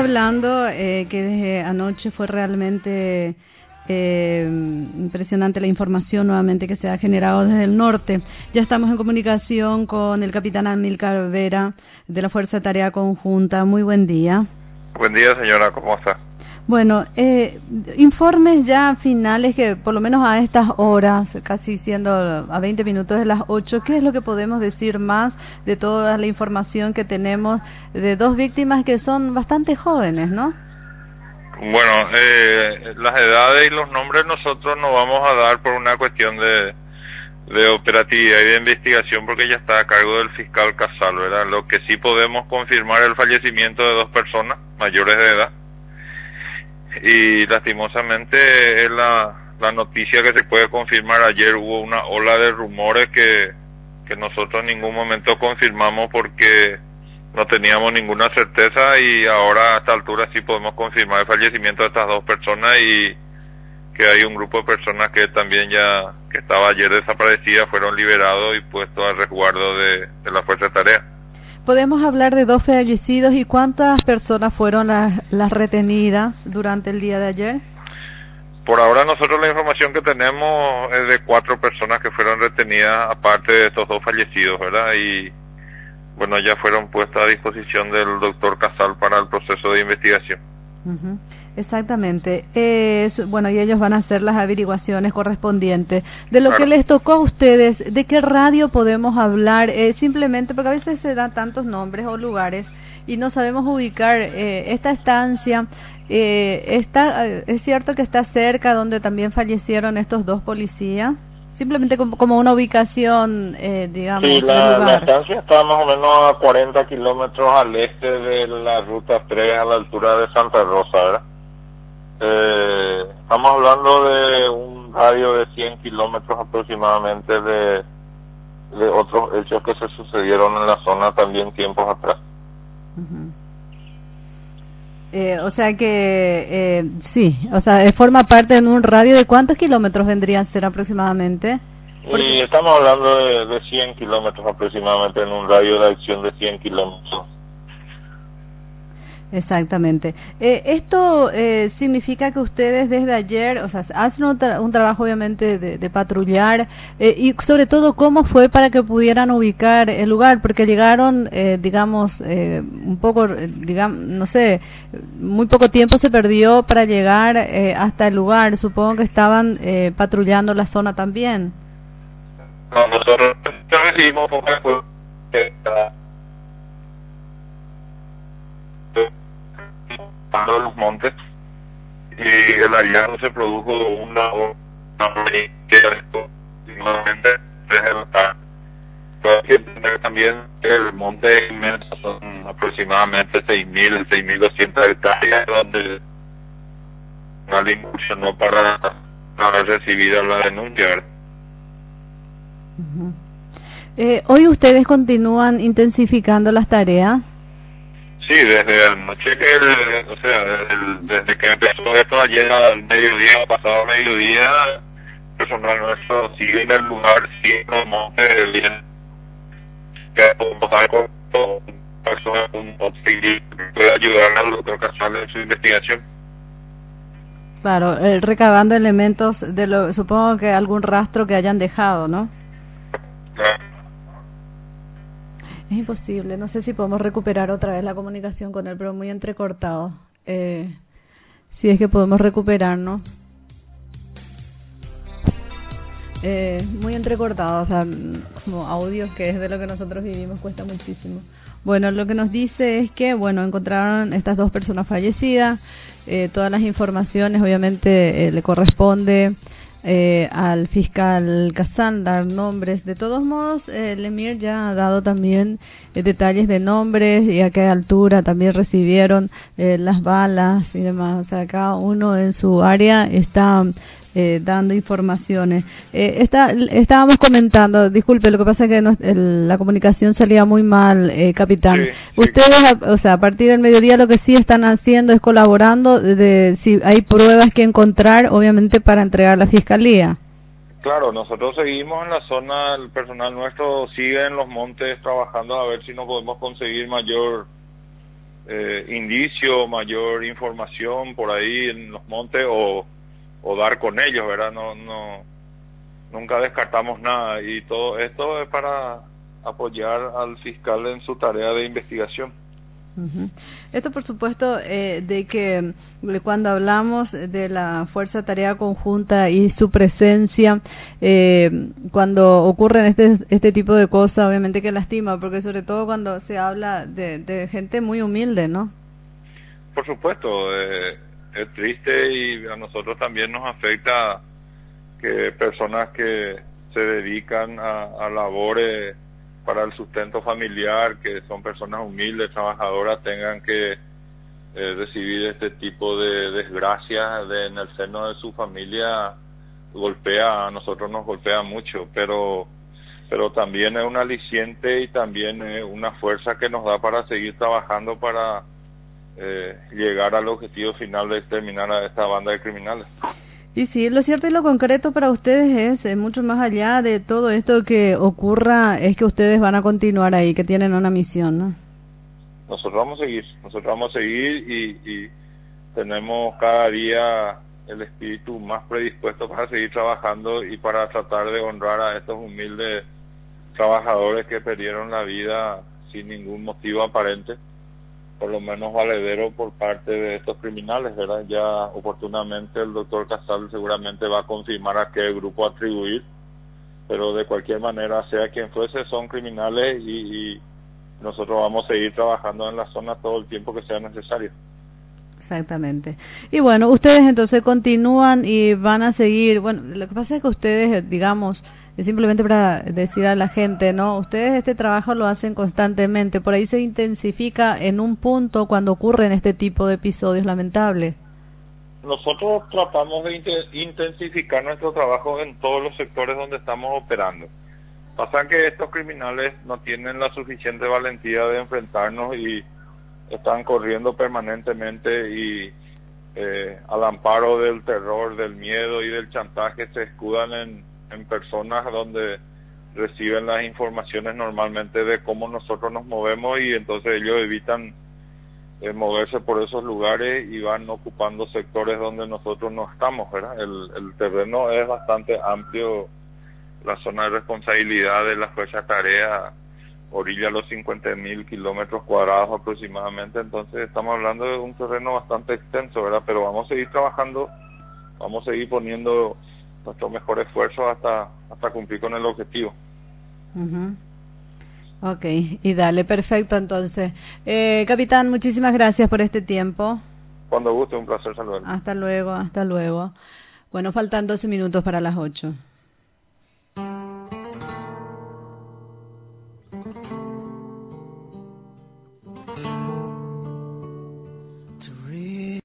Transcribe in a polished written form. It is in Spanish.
hablando que desde anoche fue realmente impresionante la información nuevamente que se ha generado desde el norte. Ya estamos en comunicación con el capitán Amílcar Vera de la Fuerza de Tarea Conjunta. Muy buen día. Buen día, señora, ¿cómo está? Bueno, informes ya finales que por lo menos a estas horas, casi siendo a 20 minutos de las 8, ¿qué es lo que podemos decir más de toda la información que tenemos de dos víctimas que son bastante jóvenes, ¿no? Bueno, las edades y los nombres nosotros no vamos a dar por una cuestión de operatividad y de investigación porque ya está a cargo del fiscal Casal, ¿verdad? Lo que sí podemos confirmar es el fallecimiento de dos personas mayores de edad. Y lastimosamente es la noticia que se puede confirmar. Ayer hubo una ola de rumores que nosotros en ningún momento confirmamos porque no teníamos ninguna certeza, y ahora a esta altura sí podemos confirmar el fallecimiento de estas dos personas y que hay un grupo de personas que también ya, que estaba ayer desaparecida, fueron liberados y puestos al resguardo de la Fuerza de Tarea. ¿Podemos hablar de dos fallecidos y cuántas personas fueron las retenidas durante el día de ayer? Por ahora nosotros la información que tenemos es de 4 personas que fueron retenidas, aparte de estos dos fallecidos, ¿verdad? Y bueno, ya fueron puestas a disposición del doctor Casal para el proceso de investigación. Uh-huh. Exactamente. Bueno, y ellos van a hacer las averiguaciones correspondientes. De lo que les tocó a ustedes, ¿de qué radio podemos hablar? Simplemente porque a veces se dan tantos nombres o lugares y no sabemos ubicar esta estancia. ¿Es cierto que está cerca donde también fallecieron estos dos policías? Simplemente como una ubicación, digamos. Sí, la estancia está más o menos a 40 kilómetros al este de la ruta 3 a la altura de Santa Rosa, ¿verdad? Estamos hablando de un radio de 100 kilómetros aproximadamente de otros hechos que se sucedieron en la zona también tiempos atrás. Uh-huh. O sea que sí, o sea, forma parte en un radio de ¿cuántos kilómetros vendrían a ser aproximadamente? Y estamos hablando de 100 kilómetros aproximadamente, en un radio de acción de 100 kilómetros. Exactamente. Esto significa que ustedes desde ayer, o sea, hacen un trabajo obviamente de patrullar, y sobre todo cómo fue para que pudieran ubicar el lugar, porque llegaron, digamos, un poco, digamos, no sé, muy poco tiempo se perdió para llegar hasta el lugar. Supongo que estaban patrullando la zona también. No, nosotros recibimos de los montes y el hallazgo se produjo una aproximadamente 3 de la tarde. Pero hay que entender también que el monte es inmenso, son aproximadamente 6.200 hectáreas donde nadie incursionó para haber recibido la denuncia, ¿verdad? Uh-huh. Hoy ustedes continúan intensificando las tareas. Sí, desde anoche desde que empezó esto ayer al mediodía, pasado mediodía, el personal nuestro sigue en el lugar, sigue en los montes, bien, que podemos dar con personas que puede ayudar al doctor Casal en su investigación. Claro, recabando elementos supongo que algún rastro que hayan dejado, ¿no? Claro. Es imposible, no sé si podemos recuperar otra vez la comunicación con él, pero muy entrecortado. Si es que podemos recuperarnos. Muy entrecortado, o sea, como audios que es de lo que nosotros vivimos, cuesta muchísimo. Bueno, lo que nos dice es que, bueno, encontraron estas dos personas fallecidas, todas las informaciones obviamente le corresponde al fiscal Casal dar nombres. De todos modos, el Emir ya ha dado también detalles de nombres y a qué altura también recibieron las balas y demás. O sea, cada uno en su área está dando informaciones. Estábamos comentando, disculpe, lo que pasa es que la comunicación salía muy mal, capitán. Sí. Ustedes, o sea, a partir del mediodía lo que sí están haciendo es colaborando si hay pruebas que encontrar, obviamente, para entregar a la fiscalía. Claro, nosotros seguimos en la zona, el personal nuestro sigue en los montes trabajando a ver si no podemos conseguir mayor indicio, mayor información por ahí en los montes o dar con ellos, ¿verdad? Nunca descartamos nada, y todo esto es para apoyar al fiscal en su tarea de investigación. Esto, por supuesto, de que cuando hablamos de la Fuerza Tarea Conjunta y su presencia, cuando ocurren este tipo de cosas, obviamente que lastima, porque sobre todo cuando se habla de gente muy humilde, ¿no? Por supuesto, es triste, y a nosotros también nos afecta que personas que se dedican a labores para el sustento familiar, que son personas humildes, trabajadoras, tengan que recibir este tipo de desgracias en el seno de su familia. A nosotros nos golpea mucho, pero también es un aliciente y también es una fuerza que nos da para seguir trabajando para llegar al objetivo final de exterminar a esta banda de criminales. Y sí, lo cierto y lo concreto para ustedes es mucho más allá de todo esto que ocurra, es que ustedes van a continuar ahí, que tienen una misión, ¿no? Nosotros vamos a seguir y tenemos cada día el espíritu más predispuesto para seguir trabajando y para tratar de honrar a estos humildes trabajadores que perdieron la vida sin ningún motivo aparente, por lo menos valedero por parte de estos criminales, ¿verdad? Ya oportunamente el doctor Casal seguramente va a confirmar a qué grupo atribuir, pero de cualquier manera, sea quien fuese, son criminales y nosotros vamos a seguir trabajando en la zona todo el tiempo que sea necesario. Exactamente. Y bueno, ustedes entonces continúan y van a seguir. Bueno, lo que pasa es que ustedes, digamos, simplemente para decir a la gente, ¿no? Ustedes este trabajo lo hacen constantemente, por ahí se intensifica en un punto cuando ocurren este tipo de episodios lamentables. Nosotros tratamos de intensificar nuestro trabajo en todos los sectores donde estamos operando. Pasa que estos criminales no tienen la suficiente valentía de enfrentarnos y están corriendo permanentemente y al amparo del terror, del miedo y del chantaje se escudan en personas donde reciben las informaciones normalmente de cómo nosotros nos movemos, y entonces ellos evitan moverse por esos lugares y van ocupando sectores donde nosotros no estamos, ¿verdad? El terreno es bastante amplio, la zona de responsabilidad de la Fuerza Tarea orilla los 50.000 kilómetros cuadrados aproximadamente, entonces estamos hablando de un terreno bastante extenso, ¿verdad? Pero vamos a seguir trabajando, vamos a seguir poniendo nuestro mejor esfuerzo hasta cumplir con el objetivo. Okay, y dale, perfecto entonces. Capitán, muchísimas gracias por este tiempo. Cuando guste, un placer saludarlo. Hasta luego, hasta luego. Bueno, faltan 12 minutos para las 8.